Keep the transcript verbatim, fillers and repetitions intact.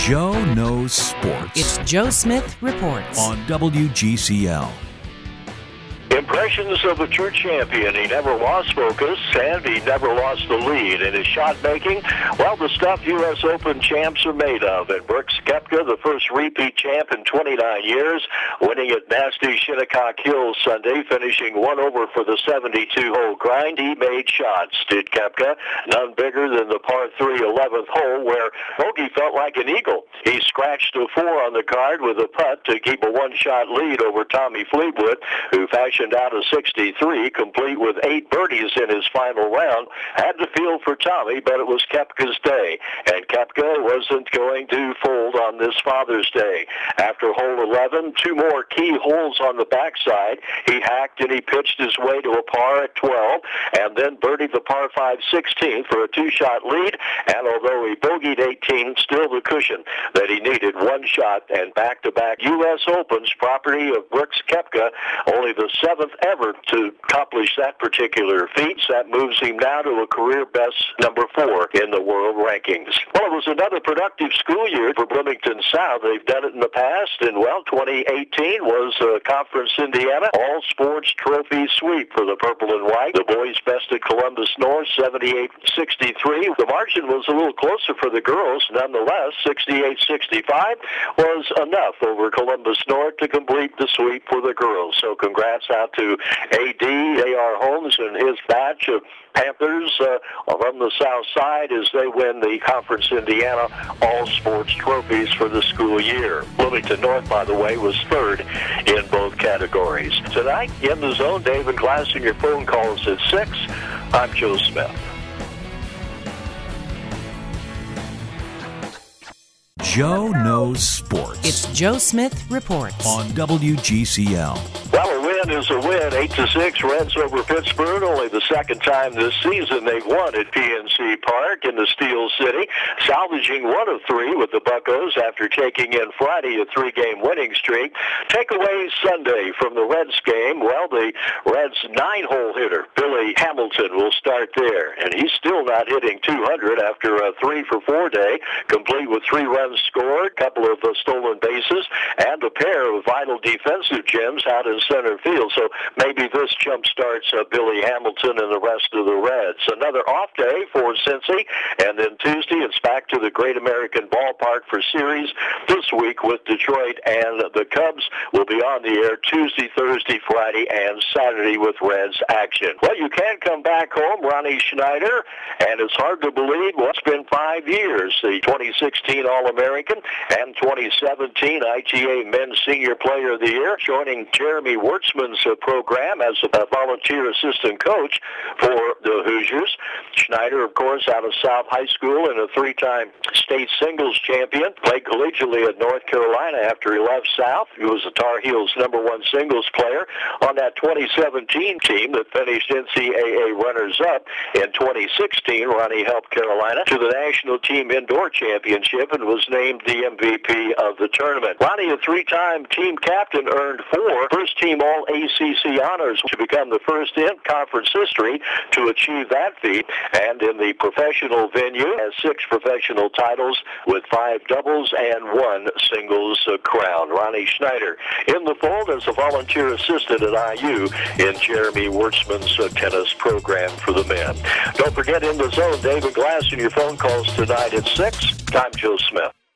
Joe Knows Sports. It's Joe Smith Reports on W G C L. Impressions of a true champion. He never lost focus, and he never lost the lead. In his shot making, well, the stuff U S Open champs are made of. And Brooks Koepka, the first repeat champ in twenty-nine years, winning at nasty Shinnecock Hills Sunday, finishing one over for the seventy-two hole grind. He made shots, did Koepka, none bigger than the par three eleventh hole, where Bogey felt like an eagle. He scratched a four on the card with a putt to keep a one-shot lead over Tommy Fleetwood, who fashioned out a sixty-three, complete with eight birdies in his final round. Had to feel for Tommy, but it was Koepka's day, and Koepka wasn't going to fold on this Father's Day. After hole eleven, two more key holes on the backside. He hacked and he pitched his way to a par at twelve, and then birdied the par five sixteen for a two-shot lead, and although he bogeyed eighteen, still the cushion that he needed. One shot and back-to-back U S Opens, property of Brooks Koepka, only the seventh ever to accomplish that particular feat. That moves him now to a career best number four in the world rankings. Well, it was another productive school year for Bloomington South. They've done it in the past, and well, twenty eighteen was a Conference Indiana all-sports trophy sweep for the purple and white. The boys bested Columbus North seventy-eight sixty-three. The margin was a little closer for the girls. Nonetheless, sixty-eight sixty-five was enough over Columbus North to complete the sweep for the girls. So congrats out to A D, A R Holmes, and his batch of Panthers uh, from the south side as they win the Conference Indiana all-sports trophies for the school year. Bloomington North, by the way, was third in both categories. Tonight, in the zone, David Glass, and your phone calls at six. I'm Joe Smith. Joe Knows Sports. It's Joe Smith Reports on W G C L. Well, a win is a win. eight to six, Reds over Pittsburgh. Only the second time this season they've won at P N C Park in the Steel City, salvaging one of three with the Buccos after taking in Friday a three-game winning streak. Takeaway Sunday from the Reds game, well, the Reds' nine-hole hitter, Billy Hamilton, will start there, and he's still not hitting two hundred after a three for four day, complete with three runs scored, a couple of uh, stolen bases, and a pair of vital defensive gems out in center field. So maybe this jump starts uh, Billy Hamilton and the rest of the Reds. Another off day for Cincy, and then Tuesday it's back to the Great American Ballpark for series this week with Detroit, and the Cubs will be on the air Tuesday, Thursday, Friday, and Saturday with Reds action. Well, you can come back home, Ronnie Schneider, and it's hard to believe well, it's been five years. The twenty sixteen All-American and twenty seventeen I G A Men's Senior Player of the Year, joining Jeremy Wertzman's uh, program as a volunteer assistant coach for the Hoosiers. Schneider, of course, out of South High School and a three-time state singles champion, played collegiately at North Carolina after he left South. He was the Tar Heels' number one singles player on that twenty seventeen team that finished N C double A runners-up. In twenty sixteen, Ronnie helped Carolina to the national team indoor championship and was named the M V P of the tournament. Ronnie, a three-time team captain, earned four first-team All-A C C honors to become the first in conference history to achieve that feat, and in the professional venue has six professional titles with five doubles and one singles uh, crown. Ronnie Schneider in the fold as a volunteer assistant at I U in Jeremy Wertzman's uh, tennis program for the men. Don't forget, in the zone, David Glass and your phone calls tonight at six. I'm Joe Smith.